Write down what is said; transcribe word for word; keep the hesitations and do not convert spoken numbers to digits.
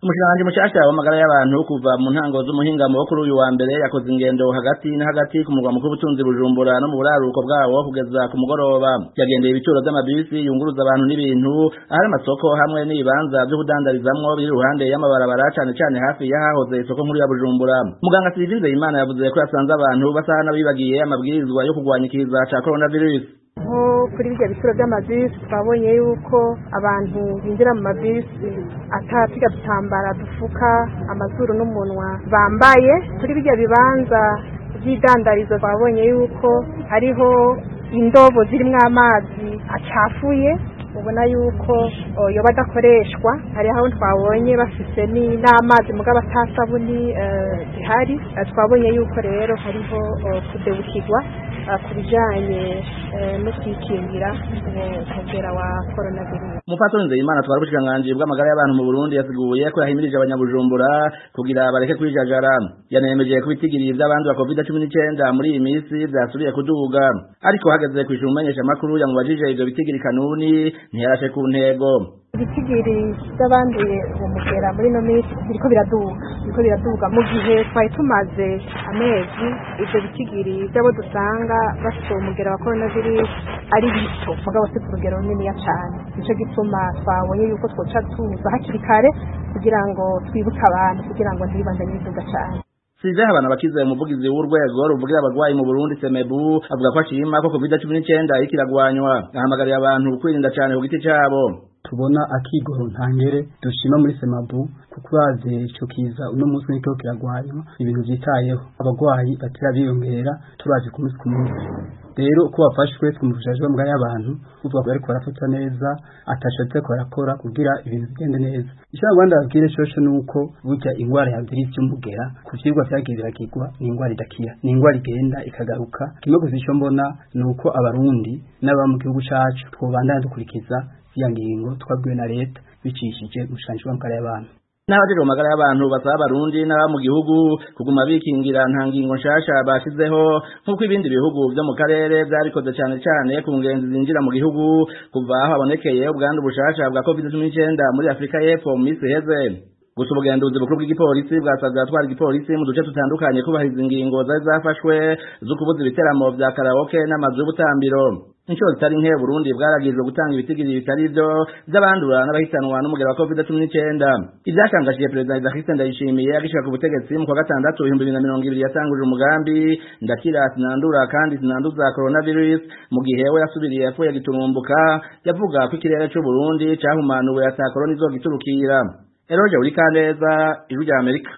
Umushikiranganji mushasha w'amagara y'abantu kuva mu ntango z'umuhingamo wo kuri uyu wa mbere yakoze ingendo hagati na hagati ku murwa mukuru w'ubutunzi Bujumbura no mu buraruko bwawo kugeza ku mugoroba. Yagendeye ibituro vy'amabisi yunguruza abantu n'ibintu, ahari amasoko hamwe n'ibibanza vyo kudandarizamwo biri iruhande y'amabarabara cane cane hafi y'ahahoze isoko nkuru ya Bujumbura. Muganga Sylvie Nzeyimana yavuze ko yasanze abantu basaha n'abibagiye amabwirizwa yo kurwanya ikiza ca coronavirus. Nko kuri bijya bituro by'amabisi twabonye yuko abantu binjira mu mabisi atatiga dutambara dufuka amazuru n'umunwa bambaye. Kuri bijya bibanza by'idandarizo twabonye yuko hariho indobo zirimwo amazi acafuye ubona yuko yo badakoreshwa. hari aho twabonye bafise ni n'amazi mugabo atasabuni zihari. Twabonye yuko rero hariho kudebukirwa kubijanye no kwikingira umugera wa coronavirus. Umupatoni Nzeyimana twari ubushikiranganji bw'amagara y'abantu mu Burundi yasiguye ko yahimirije abanyabujumbura kugira bareke kwijajara. Yanemeje ko ibitigiri vy'abandi ba covid cumi n'icenda muri iyi misi vyasubiye kuduga, ariko hageze kwishura umumenyesha makuru yamubajije ivyo bitigiri kanuni ntiyarashe ku ntego. Ibitigiri by'abanduye umugera muri no misi biriko biraduga biriko biraduga mu gihe twari tumaze amezi ivyo bitigiri by'abo dusanga bafite umugera wa coronavirus ari bito mugabo se ku rugero runini cyane. Nico gituma twabonye yuko twoca tuza hakiri kare kugira ngo twibuke abantu kugira ngo ntibibandanye biduga cyane. Size habana bakize umuvugizi w'urwego ruvugira abagwayi mu Burundi Semebu avuga ko ashima ko covid cumi n'icenda ikiragwanywa, ahamagariye abantu kwirinda cyane ku giti cyabo. Tubona akigoro ntangere dushima muri Semabu kuko baze ico kiza uno munsi niko kiragwanywa ibintu vyitayeho abagwayi batera biyongera turazi ku munsi ku munsi. Rero ko bafashwe twumvishije mbwa y'abantu kuvuga ko ariko barafata neza atashotse ko arakora kugira ibintu bigende neza. Ishaka Rwanda abwire shosho nuko burya ingwara ya virus y'umugera ku vyigwa vyagirira kigwa ni ingwara idakira ni ingwara igenda ikagaruka. Kimwe kuzisho mbona nuko abarundi n'aba mu gihugu cacu twobandana dukurikiza ya ngingo twabwiwe na leta bicishije umushanji w'amagara y'abantu. N'abajejwe amagara y'abantu basaba abarundi n'aba mu gihugu kuguma bikingira nta ngingo nshasha bashizeho nk'uko ibindi bihugu vyo mu karere vyarikoze cane cane ku ngenzi zinjira mu gihugu kuva aho habonekeye ubwandu bushasha bwa covid cumi n'icenda muri Afrika y'Epfo mu misi iheze. Gusa ubugenduzi bukuru bw'igipolisi bwasabye abatwara igipolisi mu duce tutandukanye kubahiriza ingingo zari zafashwe zo kubuza ibiteramo vya karaoke n'amazu y'ubutambiro. Inshuro zitari nke Burundi bwaragijwe gutanga ibitigiri bitari vyo vy'abandura n'abahitanwa n'umugera wa covid cumi n'icenda. Ivyashangashije Perezida Evariste Ndayishimiye agishika ku butegetsi mu kwa gatandatu ibihumbi bibiri na mirongo ibiri yatanguje umugambi ndakira sinandura kandi sinanduza coronavirus mu gihe we yasubiriye yapfuye giturumbuka yavuga ko ikirere c'u Burundi cahumanuwe ata corona izogiturukira. Eroje uri kaneza ijwi rya Amerika.